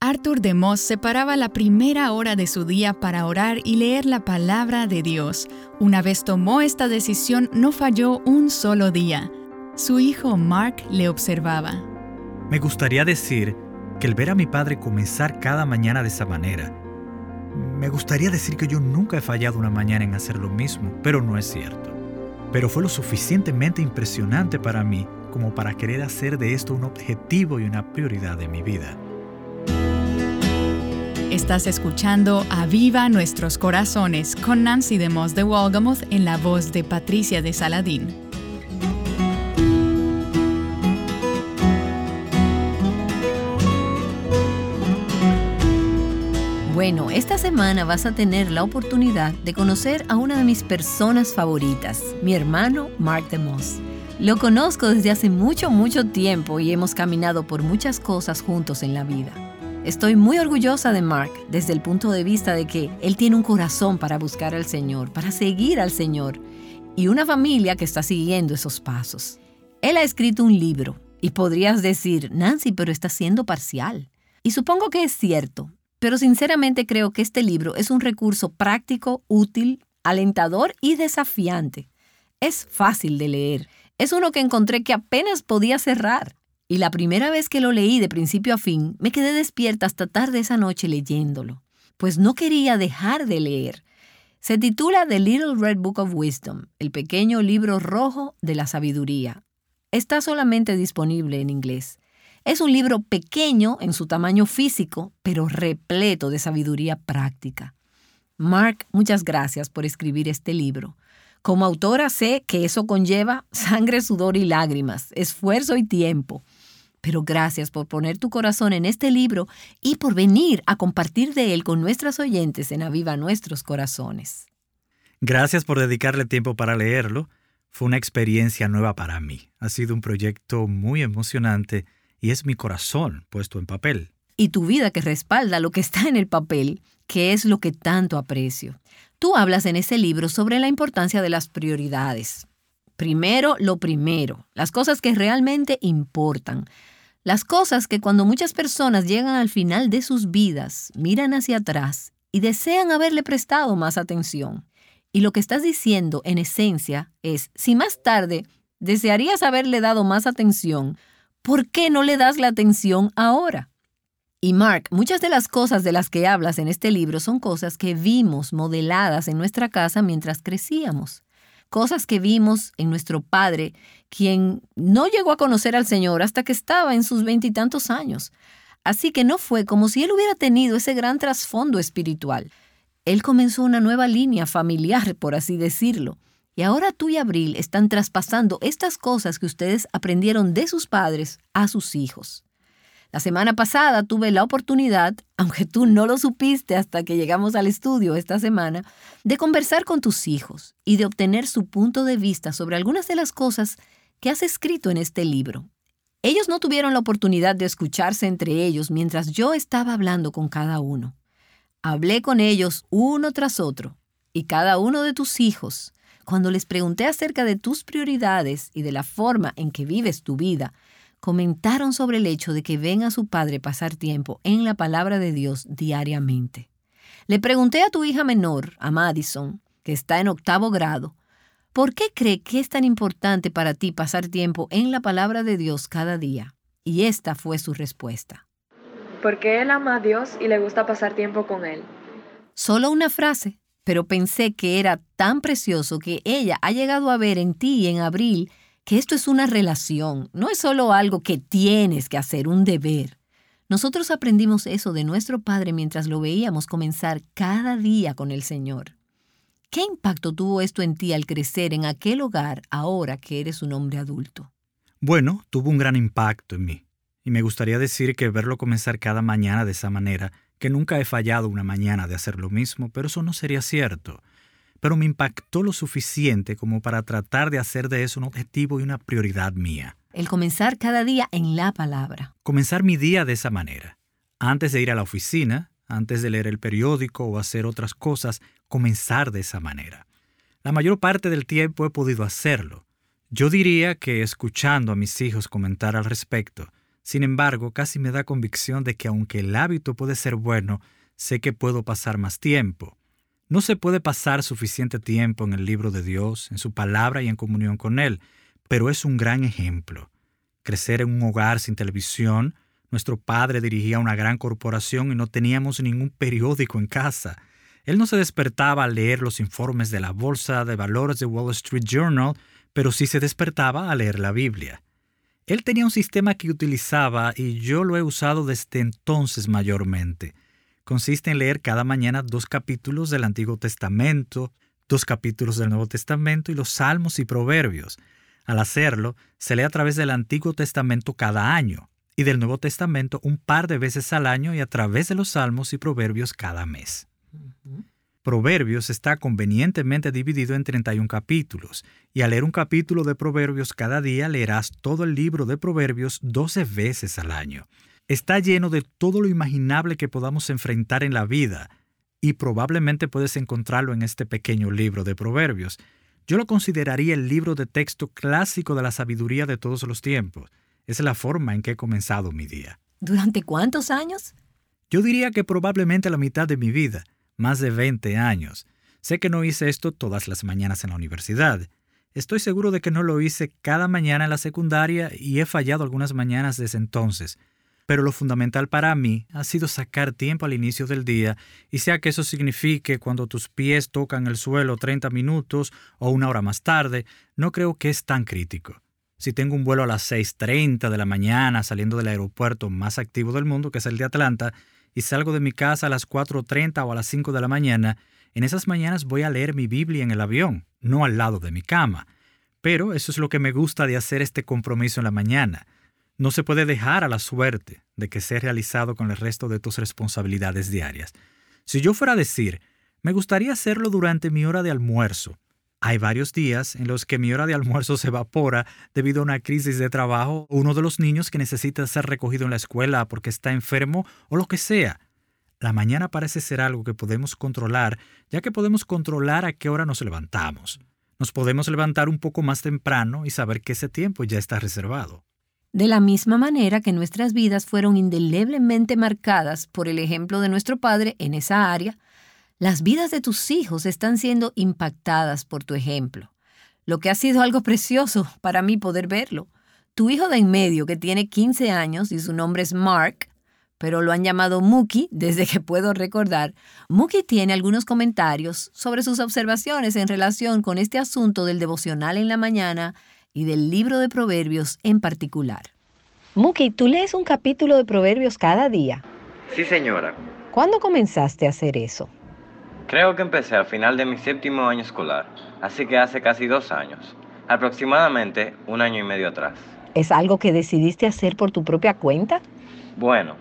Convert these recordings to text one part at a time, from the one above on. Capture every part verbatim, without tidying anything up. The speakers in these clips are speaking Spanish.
Arthur DeMoss separaba la primera hora de su día para orar y leer la palabra de Dios. Una vez tomó esta decisión, no falló un solo día. Su hijo Mark le observaba. Me gustaría decir que el ver a mi padre comenzar cada mañana de esa manera, me gustaría decir que yo nunca he fallado una mañana en hacer lo mismo, pero no es cierto. Pero fue lo suficientemente impresionante para mí como para querer hacer de esto un objetivo y una prioridad de mi vida. Estás escuchando Aviva Nuestros Corazones con Nancy DeMoss de Wolgamoth en la voz de Patricia de Saladín. Bueno, esta semana vas a tener la oportunidad de conocer a una de mis personas favoritas, mi hermano Mark DeMoss. Lo conozco desde hace mucho, mucho tiempo y hemos caminado por muchas cosas juntos en la vida. Estoy muy orgullosa de Mark desde el punto de vista de que él tiene un corazón para buscar al Señor, para seguir al Señor, y una familia que está siguiendo esos pasos. Él ha escrito un libro y podrías decir, Nancy, pero está siendo parcial. Y supongo que es cierto. Pero sinceramente creo que este libro es un recurso práctico, útil, alentador y desafiante. Es fácil de leer. Es uno que encontré que apenas podía cerrar. Y la primera vez que lo leí de principio a fin, me quedé despierta hasta tarde esa noche leyéndolo. Pues no quería dejar de leer. Se titula The Little Red Book of Wisdom, el pequeño libro rojo de la sabiduría. Está solamente disponible en inglés. Es un libro pequeño en su tamaño físico, pero repleto de sabiduría práctica. Mark, muchas gracias por escribir este libro. Como autora sé que eso conlleva sangre, sudor y lágrimas, esfuerzo y tiempo. Pero gracias por poner tu corazón en este libro y por venir a compartir de él con nuestras oyentes en Aviva Nuestros Corazones. Gracias por dedicarle tiempo para leerlo. Fue una experiencia nueva para mí. Ha sido un proyecto muy emocionante y es mi corazón puesto en papel. Y tu vida que respalda lo que está en el papel, que es lo que tanto aprecio. Tú hablas en ese libro sobre la importancia de las prioridades. Primero, lo primero, las cosas que realmente importan. Las cosas que cuando muchas personas llegan al final de sus vidas, miran hacia atrás y desean haberle prestado más atención. Y lo que estás diciendo, en esencia, es, si más tarde desearías haberle dado más atención, ¿por qué no le das la atención ahora? Y Mark, muchas de las cosas de las que hablas en este libro son cosas que vimos modeladas en nuestra casa mientras crecíamos. Cosas que vimos en nuestro padre, quien no llegó a conocer al Señor hasta que estaba en sus veintitantos años. Así que no fue como si él hubiera tenido ese gran trasfondo espiritual. Él comenzó una nueva línea familiar, por así decirlo. Y ahora tú y Abril están traspasando estas cosas que ustedes aprendieron de sus padres a sus hijos. La semana pasada tuve la oportunidad, aunque tú no lo supiste hasta que llegamos al estudio esta semana, de conversar con tus hijos y de obtener su punto de vista sobre algunas de las cosas que has escrito en este libro. Ellos no tuvieron la oportunidad de escucharse entre ellos mientras yo estaba hablando con cada uno. Hablé con ellos uno tras otro y cada uno de tus hijos. Cuando les pregunté acerca de tus prioridades y de la forma en que vives tu vida, comentaron sobre el hecho de que ven a su padre pasar tiempo en la palabra de Dios diariamente. Le pregunté a tu hija menor, a Madison, que está en octavo grado, ¿por qué cree que es tan importante para ti pasar tiempo en la palabra de Dios cada día? Y esta fue su respuesta. Porque él ama a Dios y le gusta pasar tiempo con él. Solo una frase. Pero pensé que era tan precioso que ella ha llegado a ver en ti y en Abril que esto es una relación, no es solo algo que tienes que hacer, un deber. Nosotros aprendimos eso de nuestro padre mientras lo veíamos comenzar cada día con el Señor. ¿Qué impacto tuvo esto en ti al crecer en aquel hogar ahora que eres un hombre adulto? Bueno, tuvo un gran impacto en mí. Y me gustaría decir que verlo comenzar cada mañana de esa manera, que nunca he fallado una mañana de hacer lo mismo, pero eso no sería cierto. Pero me impactó lo suficiente como para tratar de hacer de eso un objetivo y una prioridad mía. El comenzar cada día en la palabra. Comenzar mi día de esa manera. Antes de ir a la oficina, antes de leer el periódico o hacer otras cosas, comenzar de esa manera. La mayor parte del tiempo he podido hacerlo. Yo diría que escuchando a mis hijos comentar al respecto, Sin embargo, casi me da convicción de que aunque el hábito puede ser bueno, sé que puedo pasar más tiempo. No se puede pasar suficiente tiempo en el libro de Dios, en su palabra y en comunión con Él, pero es un gran ejemplo. Crecer en un hogar sin televisión, nuestro padre dirigía una gran corporación y no teníamos ningún periódico en casa. Él no se despertaba a leer los informes de la Bolsa de Valores de Wall Street Journal, pero sí se despertaba a leer la Biblia. Él tenía un sistema que utilizaba y yo lo he usado desde entonces mayormente. Consiste en leer cada mañana dos capítulos del Antiguo Testamento, dos capítulos del Nuevo Testamento y los Salmos y Proverbios. Al hacerlo, se lee a través del Antiguo Testamento cada año y del Nuevo Testamento un par de veces al año y a través de los Salmos y Proverbios cada mes. Uh-huh. Proverbios está convenientemente dividido en treinta y un capítulos, y al leer un capítulo de Proverbios cada día leerás todo el libro de Proverbios doce veces al año. Está lleno de todo lo imaginable que podamos enfrentar en la vida, y probablemente puedes encontrarlo en este pequeño libro de Proverbios. Yo lo consideraría el libro de texto clásico de la sabiduría de todos los tiempos. Es la forma en que he comenzado mi día. ¿Durante cuántos años? Yo diría que probablemente la mitad de mi vida, más de veinte años. Sé que no hice esto todas las mañanas en la universidad. Estoy seguro de que no lo hice cada mañana en la secundaria y he fallado algunas mañanas desde entonces. Pero lo fundamental para mí ha sido sacar tiempo al inicio del día, y sea que eso signifique cuando tus pies tocan el suelo treinta minutos o una hora más tarde, no creo que es tan crítico. Si tengo un vuelo a las seis treinta de la mañana saliendo del aeropuerto más activo del mundo, que es el de Atlanta, y salgo de mi casa a las cuatro treinta o a las cinco de la mañana, en esas mañanas voy a leer mi Biblia en el avión, no al lado de mi cama. Pero eso es lo que me gusta de hacer este compromiso en la mañana. No se puede dejar a la suerte de que sea realizado con el resto de tus responsabilidades diarias. Si yo fuera a decir, me gustaría hacerlo durante mi hora de almuerzo. Hay varios días en los que mi hora de almuerzo se evapora debido a una crisis de trabajo o uno de los niños que necesita ser recogido en la escuela porque está enfermo o lo que sea. La mañana parece ser algo que podemos controlar, ya que podemos controlar a qué hora nos levantamos. Nos podemos levantar un poco más temprano y saber que ese tiempo ya está reservado. De la misma manera que nuestras vidas fueron indeleblemente marcadas por el ejemplo de nuestro Padre en esa área, las vidas de tus hijos están siendo impactadas por tu ejemplo, lo que ha sido algo precioso para mí poder verlo. Tu hijo de en medio, que tiene quince años y su nombre es Mark, pero lo han llamado Mookie desde que puedo recordar, Mookie tiene algunos comentarios sobre sus observaciones en relación con este asunto del devocional en la mañana y del libro de Proverbios en particular. Mookie, ¿tú lees un capítulo de Proverbios cada día? Sí, señora. ¿Cuándo comenzaste a hacer eso? Creo que empecé al final de mi séptimo año escolar, así que hace casi dos años, aproximadamente un año y medio atrás. ¿Es algo que decidiste hacer por tu propia cuenta? Bueno,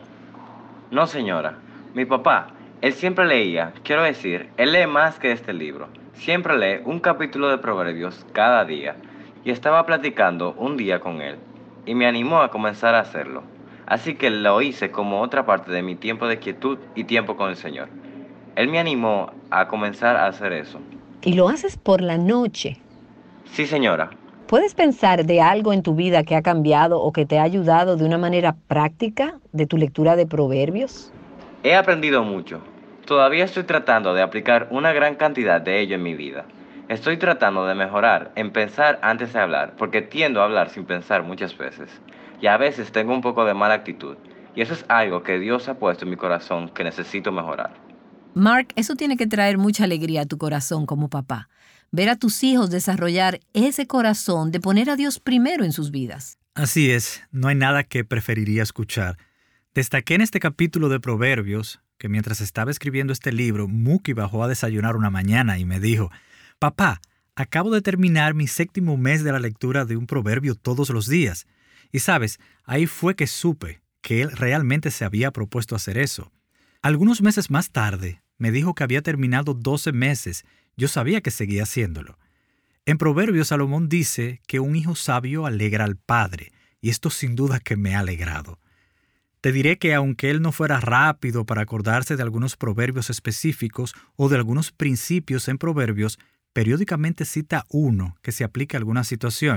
no, señora. Mi papá, él siempre leía, quiero decir, él lee más que este libro. Siempre lee un capítulo de Proverbios cada día. Y estaba platicando un día con él, y me animó a comenzar a hacerlo. Así que lo hice como otra parte de mi tiempo de quietud y tiempo con el Señor. Él me animó a comenzar a hacer eso. ¿Y lo haces por la noche? Sí, señora. ¿Puedes pensar de algo en tu vida que ha cambiado o que te ha ayudado de una manera práctica de tu lectura de Proverbios? He aprendido mucho. Todavía estoy tratando de aplicar una gran cantidad de ello en mi vida. Estoy tratando de mejorar en pensar antes de hablar, porque tiendo a hablar sin pensar muchas veces. Y a veces tengo un poco de mala actitud. Y eso es algo que Dios ha puesto en mi corazón que necesito mejorar. Mark, eso tiene que traer mucha alegría a tu corazón como papá. Ver a tus hijos desarrollar ese corazón de poner a Dios primero en sus vidas. Así es, no hay nada que preferiría escuchar. Destaqué en este capítulo de Proverbios que mientras estaba escribiendo este libro, Mookie bajó a desayunar una mañana y me dijo: «Papá, acabo de terminar mi séptimo mes de la lectura de un proverbio todos los días». Y sabes, ahí fue que supe que él realmente se había propuesto hacer eso. Algunos meses más tarde, me dijo que había terminado doce meses. Yo sabía que seguía haciéndolo. En Proverbios, Salomón dice que un hijo sabio alegra al padre, y esto sin duda que me ha alegrado. Te diré que aunque él no fuera rápido para acordarse de algunos proverbios específicos o de algunos principios en proverbios, periódicamente cita uno que se aplica a alguna situación.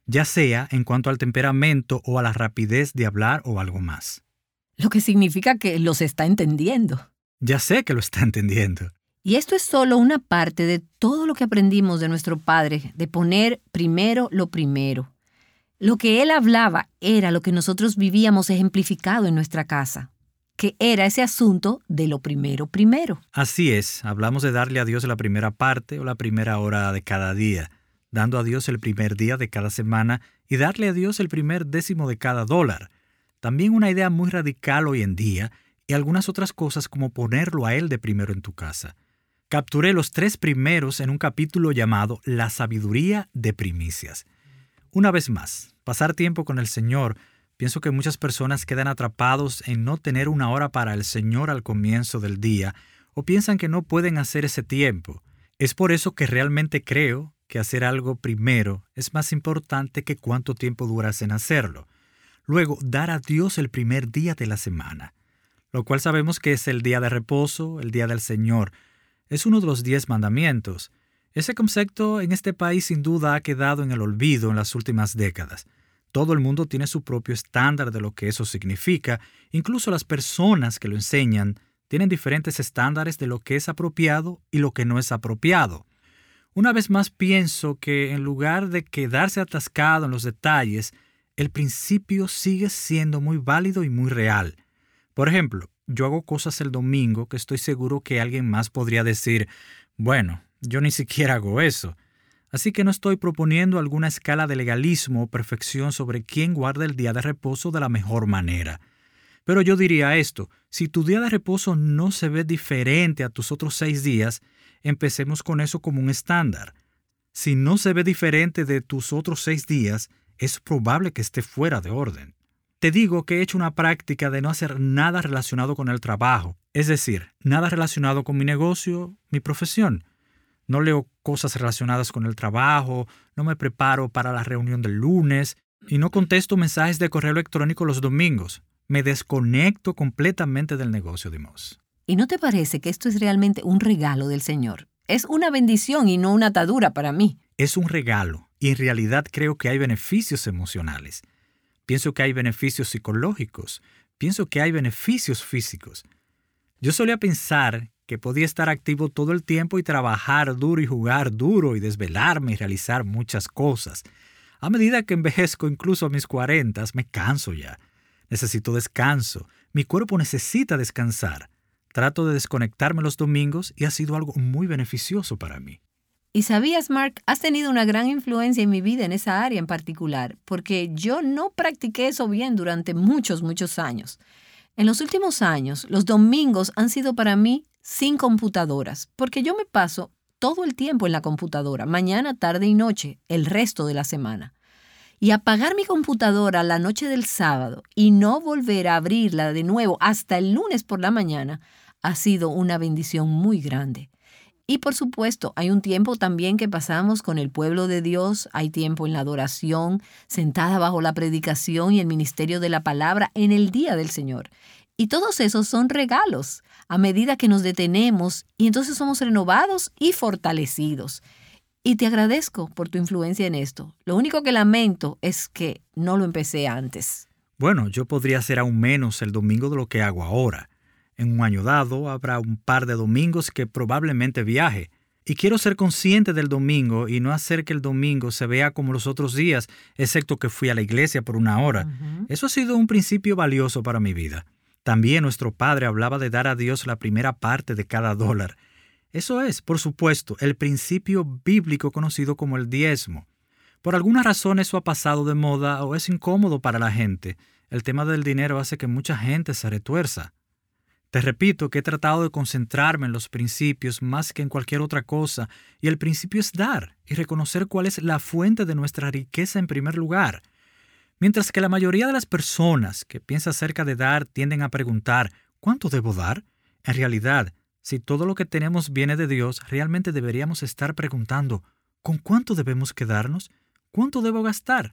ya sea en cuanto al temperamento o a la rapidez de hablar o algo más. Lo que significa que los está entendiendo. Ya sé que lo está entendiendo. Y esto es solo una parte de todo lo que aprendimos de nuestro padre, de poner primero lo primero. Lo que él hablaba era lo que nosotros vivíamos ejemplificado en nuestra casa, que era ese asunto de lo primero primero. Así es, hablamos de darle a Dios la primera parte o la primera hora de cada día, dando a Dios el primer día de cada semana y darle a Dios el primer décimo de cada dólar. También una idea muy radical hoy en día y algunas otras cosas como ponerlo a Él de primero en tu casa. Capturé los tres primeros en un capítulo llamado La sabiduría de primicias. Una vez más, pasar tiempo con el Señor. Pienso que muchas personas quedan atrapados en no tener una hora para el Señor al comienzo del día o piensan que no pueden hacer ese tiempo. Es por eso que realmente creo que hacer algo primero es más importante que cuánto tiempo duras en hacerlo. Luego, dar a Dios el primer día de la semana, lo cual sabemos que es el día de reposo, el día del Señor. Es uno de los diez mandamientos. Ese concepto en este país sin duda ha quedado en el olvido en las últimas décadas. Todo el mundo tiene su propio estándar de lo que eso significa. Incluso las personas que lo enseñan tienen diferentes estándares de lo que es apropiado y lo que no es apropiado. Una vez más pienso que en lugar de quedarse atascado en los detalles, el principio sigue siendo muy válido y muy real. Por ejemplo, yo hago cosas el domingo que estoy seguro que alguien más podría decir, bueno, yo ni siquiera hago eso. Así que no estoy proponiendo alguna escala de legalismo o perfección sobre quién guarda el día de reposo de la mejor manera. Pero yo diría esto, si tu día de reposo no se ve diferente a tus otros seis días, empecemos con eso como un estándar. Si no se ve diferente de tus otros seis días, es probable que esté fuera de orden. Te digo que he hecho una práctica de no hacer nada relacionado con el trabajo, es decir, nada relacionado con mi negocio, mi profesión. No leo cosas relacionadas con el trabajo, no me preparo para la reunión del lunes y no contesto mensajes de correo electrónico los domingos. Me desconecto completamente del negocio de Moss. ¿Y no te parece que esto es realmente un regalo del Señor? Es una bendición y no una atadura para mí. Es un regalo y en realidad creo que hay beneficios emocionales. Pienso que hay beneficios psicológicos. Pienso que hay beneficios físicos. Yo solía pensar que podía estar activo todo el tiempo y trabajar duro y jugar duro y desvelarme y realizar muchas cosas. A medida que envejezco, incluso a mis cuarentas, me canso ya. Necesito descanso. Mi cuerpo necesita descansar. Trato de desconectarme los domingos y ha sido algo muy beneficioso para mí. Y sabías, Mark, has tenido una gran influencia en mi vida en esa área en particular, porque yo no practiqué eso bien durante muchos, muchos años. En los últimos años, los domingos han sido para mí sin computadoras, porque yo me paso todo el tiempo en la computadora, mañana, tarde y noche, el resto de la semana. Y apagar mi computadora la noche del sábado y no volver a abrirla de nuevo hasta el lunes por la mañana ha sido una bendición muy grande. Y por supuesto, hay un tiempo también que pasamos con el pueblo de Dios, hay tiempo en la adoración, sentada bajo la predicación y el ministerio de la palabra en el día del Señor. Y todos esos son regalos a medida que nos detenemos y entonces somos renovados y fortalecidos. Y te agradezco por tu influencia en esto. Lo único que lamento es que no lo empecé antes. Bueno, yo podría hacer aún menos el domingo de lo que hago ahora. En un año dado habrá un par de domingos que probablemente viaje. Y quiero ser consciente del domingo y no hacer que el domingo se vea como los otros días, excepto que fui a la iglesia por una hora. Uh-huh. Eso ha sido un principio valioso para mi vida. También nuestro padre hablaba de dar a Dios la primera parte de cada dólar. Eso es, por supuesto, el principio bíblico conocido como el diezmo. Por alguna razón eso ha pasado de moda o es incómodo para la gente. El tema del dinero hace que mucha gente se retuerza. Te repito que he tratado de concentrarme en los principios más que en cualquier otra cosa, y el principio es dar y reconocer cuál es la fuente de nuestra riqueza en primer lugar. Mientras que la mayoría de las personas que piensan acerca de dar tienden a preguntar, ¿cuánto debo dar? En realidad, si todo lo que tenemos viene de Dios, realmente deberíamos estar preguntando, ¿con cuánto debemos quedarnos? ¿Cuánto debo gastar?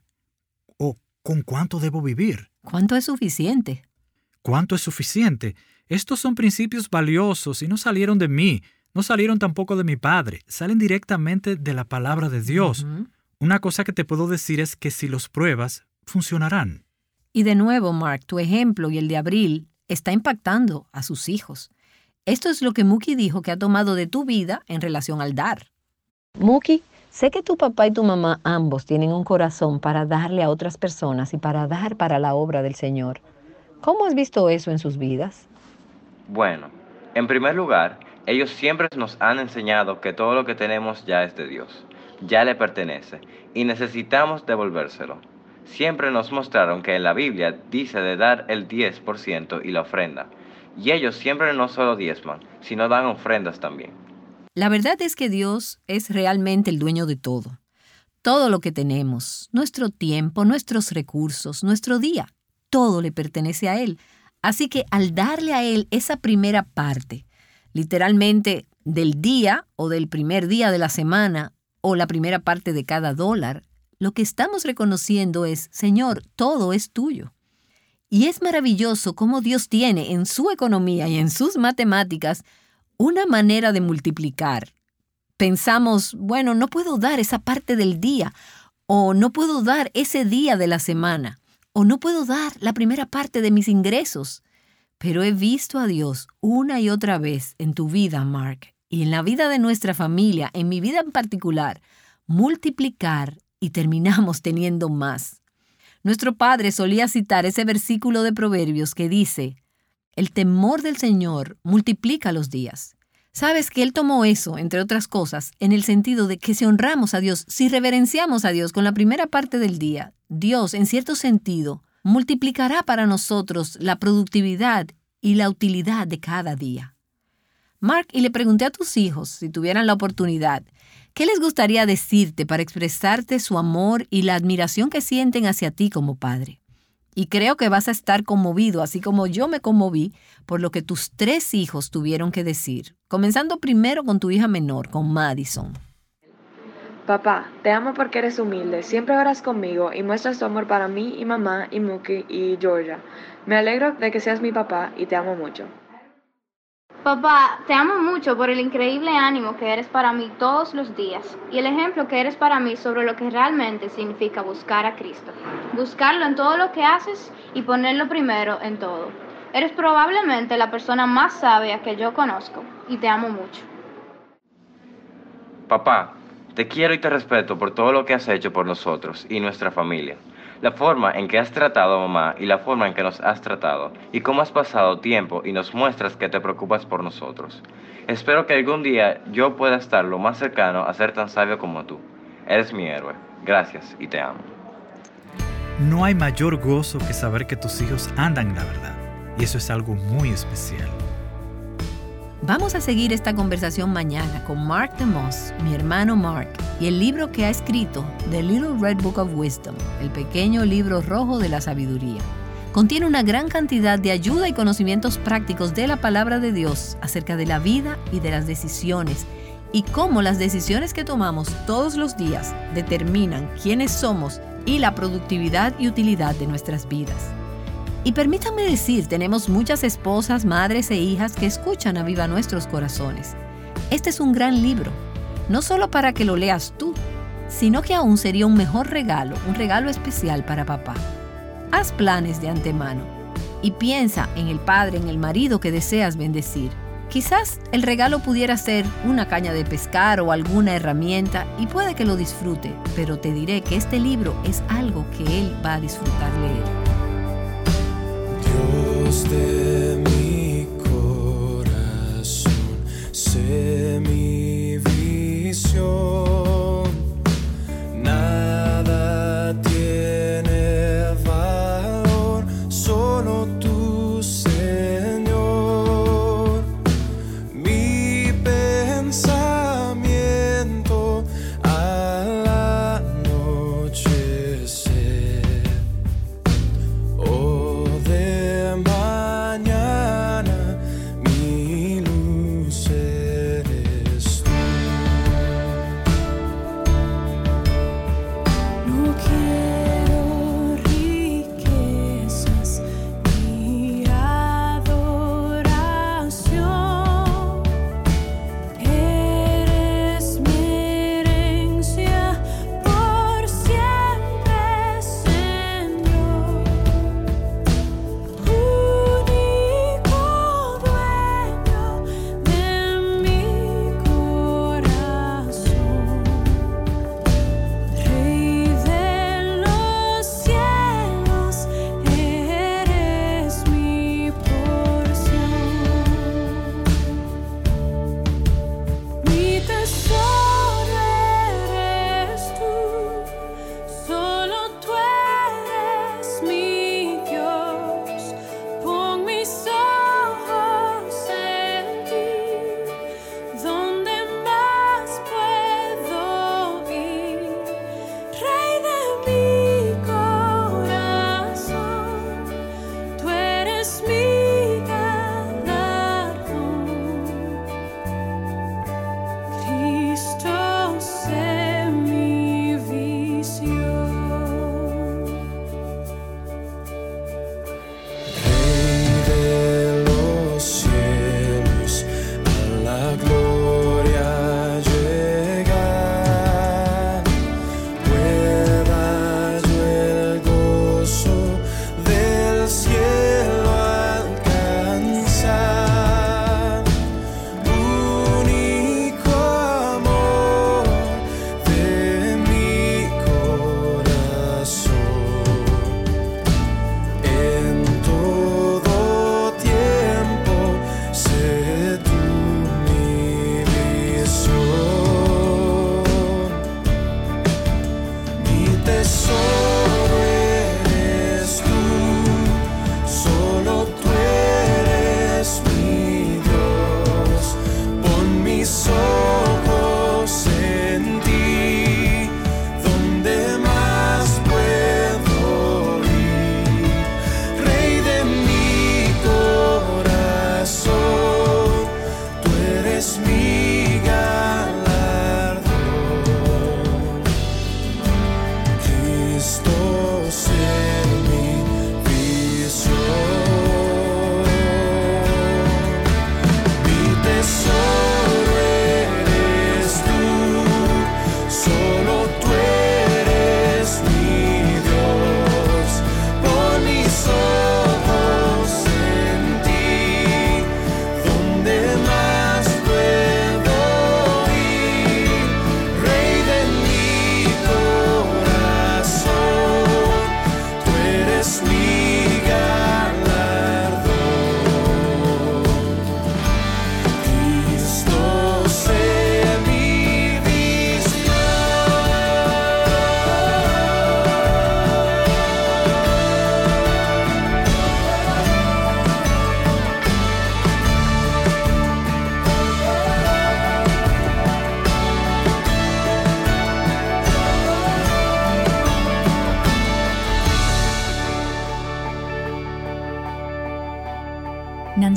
¿O con cuánto debo vivir? ¿Cuánto es suficiente? ¿Cuánto es suficiente? Estos son principios valiosos y no salieron de mí, no salieron tampoco de mi padre, salen directamente de la palabra de Dios. Uh-huh. Una cosa que te puedo decir es que si los pruebas, funcionarán. Y de nuevo, Mark, tu ejemplo y el de Abril está impactando a sus hijos. Esto es lo que Mookie dijo que ha tomado de tu vida en relación al dar. Mookie, sé que tu papá y tu mamá ambos tienen un corazón para darle a otras personas y para dar para la obra del Señor. ¿Cómo has visto eso en sus vidas? Bueno, en primer lugar, ellos siempre nos han enseñado que todo lo que tenemos ya es de Dios, ya le pertenece, y necesitamos devolvérselo. Siempre nos mostraron que en la Biblia dice de dar el diez por ciento y la ofrenda, y ellos siempre no solo diezman, sino dan ofrendas también. La verdad es que Dios es realmente el dueño de todo. Todo lo que tenemos, nuestro tiempo, nuestros recursos, nuestro día, todo le pertenece a Él. Así que al darle a Él esa primera parte, literalmente del día o del primer día de la semana o la primera parte de cada dólar, lo que estamos reconociendo es, Señor, todo es tuyo. Y es maravilloso cómo Dios tiene en su economía y en sus matemáticas una manera de multiplicar. Pensamos, bueno, no puedo dar esa parte del día, o no puedo dar ese día de la semana, o no puedo dar la primera parte de mis ingresos. Pero he visto a Dios una y otra vez en tu vida, Mark, y en la vida de nuestra familia, en mi vida en particular, multiplicar y terminamos teniendo más. Nuestro padre solía citar ese versículo de Proverbios que dice, el temor del Señor multiplica los días. Sabes que él tomó eso, entre otras cosas, en el sentido de que si honramos a Dios, si reverenciamos a Dios con la primera parte del día, Dios, en cierto sentido, multiplicará para nosotros la productividad y la utilidad de cada día. Mark, y le pregunté a tus hijos, si tuvieran la oportunidad, ¿qué les gustaría decirte para expresarte su amor y la admiración que sienten hacia ti como padre? Y creo que vas a estar conmovido, así como yo me conmoví, por lo que tus tres hijos tuvieron que decir. Comenzando primero con tu hija menor, con Madison. Papá, te amo porque eres humilde, siempre oras conmigo y muestras tu amor para mí y mamá y Mookie y Georgia. Me alegro de que seas mi papá y te amo mucho. Papá, te amo mucho por el increíble ánimo que eres para mí todos los días y el ejemplo que eres para mí sobre lo que realmente significa buscar a Cristo. Buscarlo en todo lo que haces y ponerlo primero en todo. Eres probablemente la persona más sabia que yo conozco y te amo mucho. Papá, te quiero y te respeto por todo lo que has hecho por nosotros y nuestra familia. La forma en que has tratado a mamá y la forma en que nos has tratado y cómo has pasado tiempo y nos muestras que te preocupas por nosotros. Espero que algún día yo pueda estar lo más cercano a ser tan sabio como tú. Eres mi héroe. Gracias y te amo. No hay mayor gozo que saber que tus hijos andan en la verdad. Y eso es algo muy especial. Vamos a seguir esta conversación mañana con Mark DeMoss, mi hermano Mark, y el libro que ha escrito, The Little Red Book of Wisdom, el pequeño libro rojo de la sabiduría. Contiene una gran cantidad de ayuda y conocimientos prácticos de la palabra de Dios acerca de la vida y de las decisiones, y cómo las decisiones que tomamos todos los días determinan quiénes somos y la productividad y utilidad de nuestras vidas. Y permítanme decir, tenemos muchas esposas, madres e hijas que escuchan a Viva Nuestros Corazones. Este es un gran libro, no solo para que lo leas tú, sino que aún sería un mejor regalo, un regalo especial para papá. Haz planes de antemano y piensa en el padre, en el marido que deseas bendecir. Quizás el regalo pudiera ser una caña de pescar o alguna herramienta y puede que lo disfrute, pero te diré que este libro es algo que él va a disfrutar leer. Dios de mi corazón, sé mi visión, nada tiene valor, solo tú, Señor. Mi pensamiento al anochecer, oh, de mañana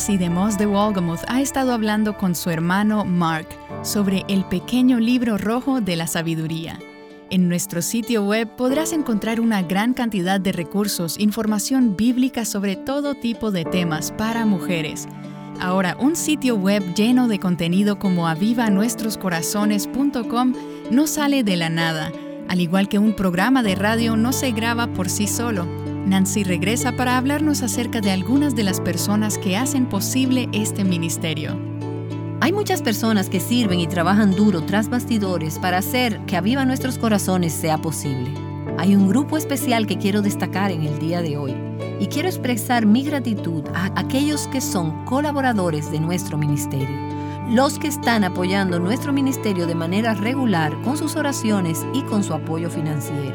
Nancy DeMoss de Wolgemuth ha estado hablando con su hermano Mark sobre el pequeño libro rojo de la sabiduría. En nuestro sitio web podrás encontrar una gran cantidad de recursos, información bíblica sobre todo tipo de temas para mujeres. Ahora, un sitio web lleno de contenido como aviva nuestros corazones punto com no sale de la nada. Al igual que un programa de radio no se graba por sí solo. Nancy regresa para hablarnos acerca de algunas de las personas que hacen posible este ministerio. Hay muchas personas que sirven y trabajan duro tras bastidores para hacer que Aviva Nuestros Corazones sea posible. Hay un grupo especial que quiero destacar en el día de hoy y quiero expresar mi gratitud a aquellos que son colaboradores de nuestro ministerio, los que están apoyando nuestro ministerio de manera regular con sus oraciones y con su apoyo financiero.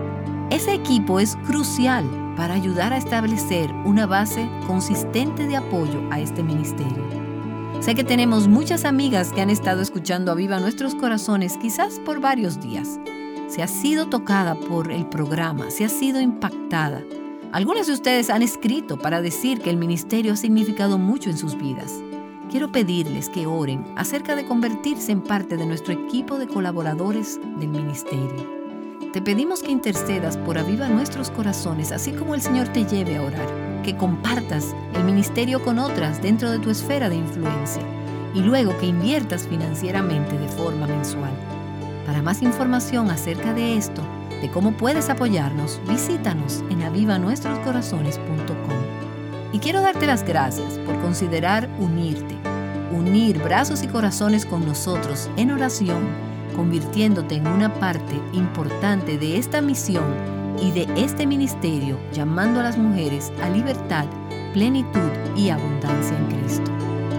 Ese equipo es crucial para ayudar a establecer una base consistente de apoyo a este ministerio. Sé que tenemos muchas amigas que han estado escuchando Aviva Nuestros Corazones quizás por varios días. Se ha sido tocada por el programa, se ha sido impactada. Algunas de ustedes han escrito para decir que el ministerio ha significado mucho en sus vidas. Quiero pedirles que oren acerca de convertirse en parte de nuestro equipo de colaboradores del ministerio. Te pedimos que intercedas por Aviva Nuestros Corazones, así como el Señor te lleve a orar, que compartas el ministerio con otras dentro de tu esfera de influencia y luego que inviertas financieramente de forma mensual. Para más información acerca de esto, de cómo puedes apoyarnos, visítanos en aviva nuestros corazones punto com. Y quiero darte las gracias por considerar unirte, unir brazos y corazones con nosotros en oración, convirtiéndote en una parte importante de esta misión y de este ministerio, llamando a las mujeres a libertad, plenitud y abundancia en Cristo.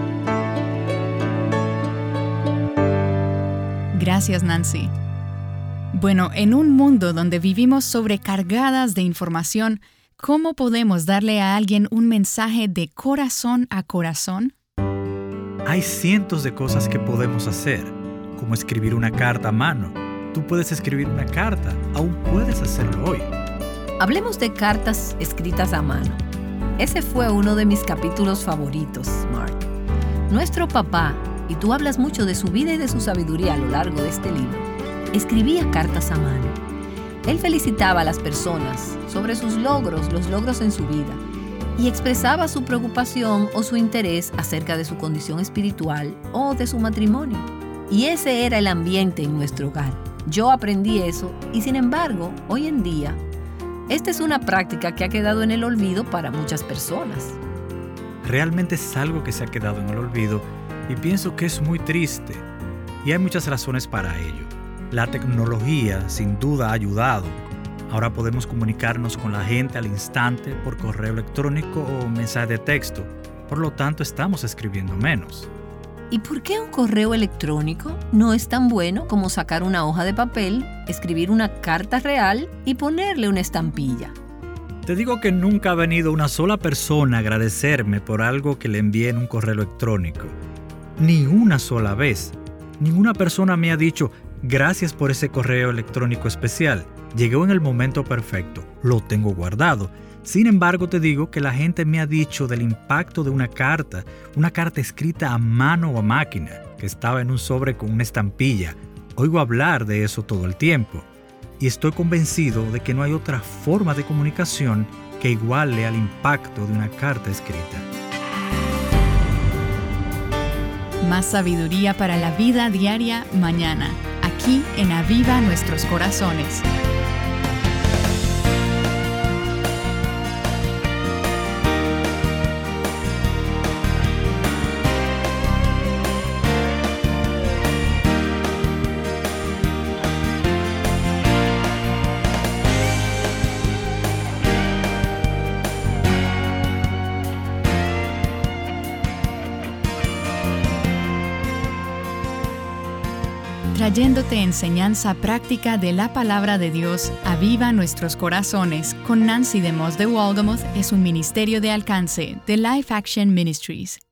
Gracias, Nancy. Bueno, en un mundo donde vivimos sobrecargadas de información, ¿cómo podemos darle a alguien un mensaje de corazón a corazón? Hay cientos de cosas que podemos hacer, como escribir una carta a mano. Tú puedes escribir una carta, aún puedes hacerlo hoy. Hablemos de cartas escritas a mano. Ese fue uno de mis capítulos favoritos, Mark. Nuestro papá, y tú hablas mucho de su vida y de su sabiduría a lo largo de este libro, escribía cartas a mano. Él felicitaba a las personas sobre sus logros, los logros en su vida, y expresaba su preocupación o su interés acerca de su condición espiritual o de su matrimonio. Y ese era el ambiente en nuestro hogar. Yo aprendí eso y, sin embargo, hoy en día, esta es una práctica que ha quedado en el olvido para muchas personas. Realmente es algo que se ha quedado en el olvido y pienso que es muy triste. Y hay muchas razones para ello. La tecnología sin duda ha ayudado. Ahora podemos comunicarnos con la gente al instante por correo electrónico o mensaje de texto. Por lo tanto, estamos escribiendo menos. ¿Y por qué un correo electrónico no es tan bueno como sacar una hoja de papel, escribir una carta real y ponerle una estampilla? Te digo que nunca ha venido una sola persona a agradecerme por algo que le envié en un correo electrónico. Ni una sola vez. Ninguna persona me ha dicho, gracias por ese correo electrónico especial. Llegó en el momento perfecto. Lo tengo guardado. Sin embargo, te digo que la gente me ha dicho del impacto de una carta, una carta escrita a mano o a máquina, que estaba en un sobre con una estampilla. Oigo hablar de eso todo el tiempo. Y estoy convencido de que no hay otra forma de comunicación que iguale al impacto de una carta escrita. Más sabiduría para la vida diaria mañana, aquí en Aviva Nuestros Corazones. Trayéndote enseñanza práctica de la palabra de Dios, Aviva Nuestros Corazones, con Nancy DeMoss de Wolgemuth, es un ministerio de alcance de Life Action Ministries.